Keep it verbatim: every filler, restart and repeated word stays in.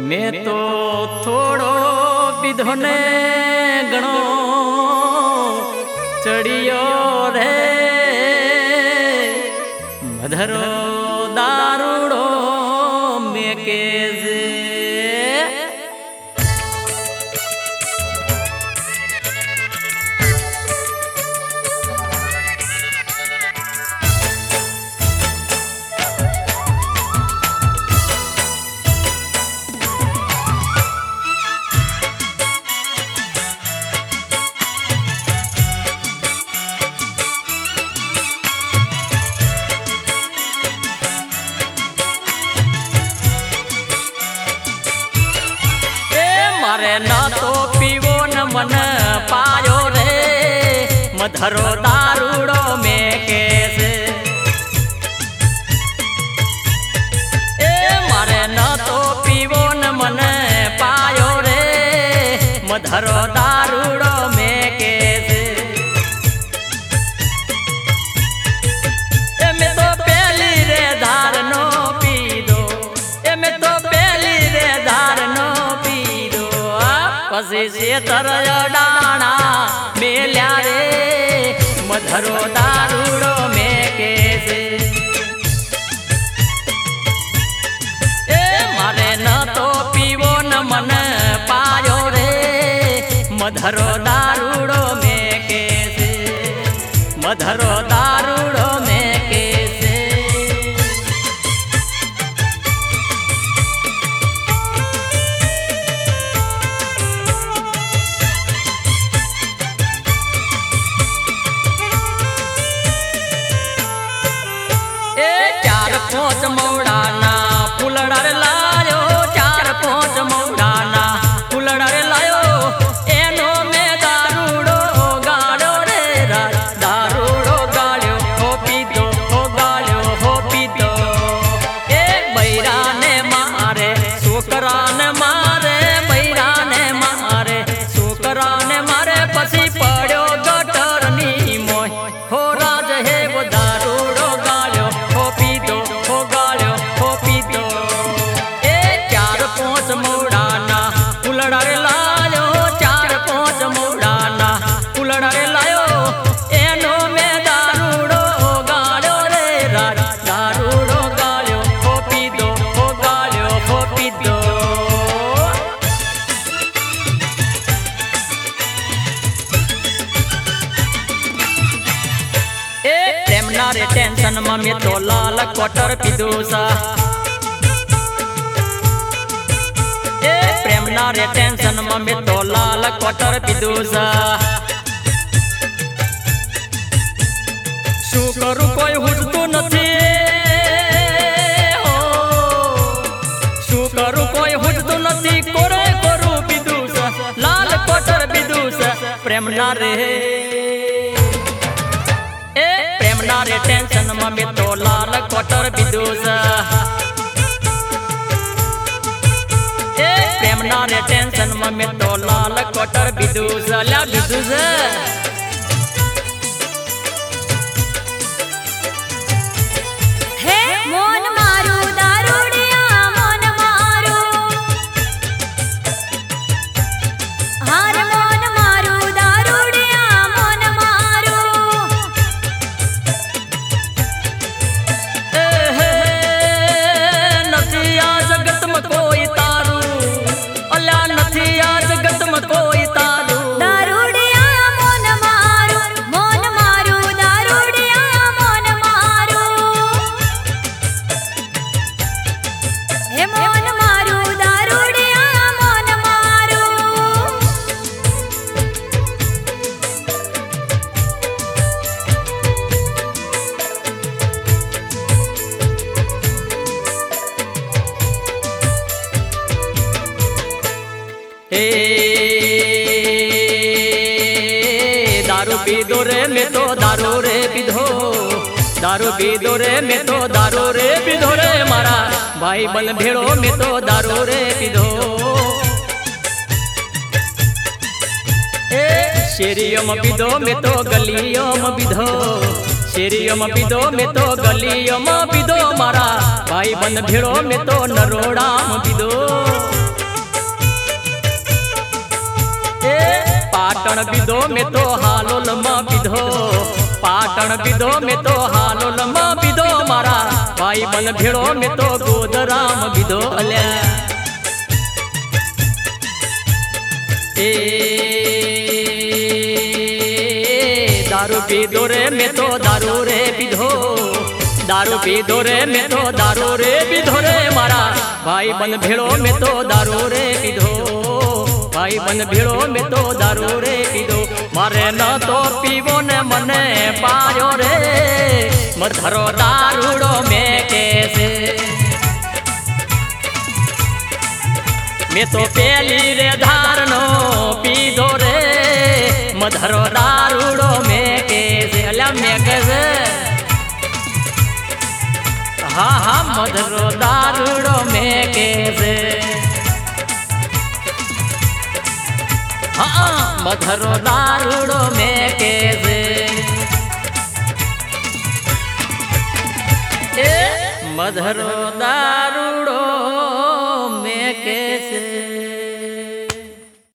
मैं तो थोड़ो पीधो ने गणो चढ़ियो रे मधरो दारूड़ो में केजे मारे ना तो पीवो न मन पायो रे मधरो दारूड़ो में कैसे ए मारे ना तो पीवो न मन पायो रे मधरो दारूड़ो में कैसे ए मैं तो पहली रे धार नो पी दो ए मैं तो पहली रे धार नो पसी से तरयो डाना मेल्या रे मधरो दारूड़ो में कैसे ए मारे न तो पीवो न मन पायो रे मधरो दारूड़ो में कैसे मधरो दारूड़ो में कैसे पोच मौड़ाना फुलड़र लायो चार पोच मौड़ाना फुलड़र लायो एनो में दारूड़ो गाड़ो रे राज दारूड़ो गाड़ो हो पीदो हो गाड़ो हो पीदो ए बैरा ने मारे छोकरा ने मारे बैरा ने मारे छोकरा ने मारे पसी पड़ो गटर नी मोय हो राज है वो दारूड़ो गाड़ो हो पीदो मुड़ाना फुलड़र लायो चार पोच मुड़ाना फुलड़र लायो एनो में दारूड़ो गाड़ो रे राज दारूड़ो गाड़ो हो पीदो हो गाड़ो हो पीदो ए प्रेमना रे टेंशन में मैं तो लाल क्वार्टर पीदो सा प्रेमना रे टेंशन में मैं तो लाल क्वार्टर पीदू सा शू करू कोई हुजतो नथी हो शू करू कोई हुजतो नथी कोरे करू पीदू सा लाल क्वार्टर पीदू सा प्रेमना रे ए प्रेमना रे टेंशन में मैं तो लाल क्वार्टर पीदू सा प्रेमना रे टेंशन में मैं तो लाल क्वार्टर पीदू सा ला पीदू सा हे मोन मारू दारूड़िया मोन मारू हार मोन मारू दारूड़िया मोन मारू ए हे नथिया जगत में कोई तारू अल्लाह नथिया जगत में कोई तारू दारूड़िया मोन मारू मोन मारू दारूड़िया मोन मारू हे मोन मारू दारूड़िया मोन मारू ए दारू पीदो रे मैं तो दारू रे पीधो दारू पीदो रे मैं तो दारू रे पीधो रे मारा भाई बल भेड़ो मैं तो दारू रे पीधो ए शेरियो में पीधो मैं तो गलियो में पीधो शेरियो में पीधो मैं तो गलियो में पीधो मारा भाई बन भेड़ो मैं तो नरोड़ा में पीधो। पाटण पीधो में तो हालोल में पीधो पाटण पीधो में तो हालोल में पीधो मारा भाई बन भेड़ो में तो गोदराम पीधो अल्या ए दारू पीधो रे में तो दारू रे पीधो दारू पीधो रे में तो दारू रे पीधो रे मारा भाई बन भेड़ो में तो दारू रे पीधो भाई बन भेड़ो में तो दारू रे पीधो मारे न तो पीवो ने मने पायो रे मधरो दारूड़ो में कैसे मैं तो पेली रे धारनो पीधो रे मधरो दारूड़ो में कैसे अल्या मैं कैसे हाँ हाँ मधरो दारूड़ो में कैसे हाँ मधरो दारूड़ो में कैसे ए मधरो दारूड़ो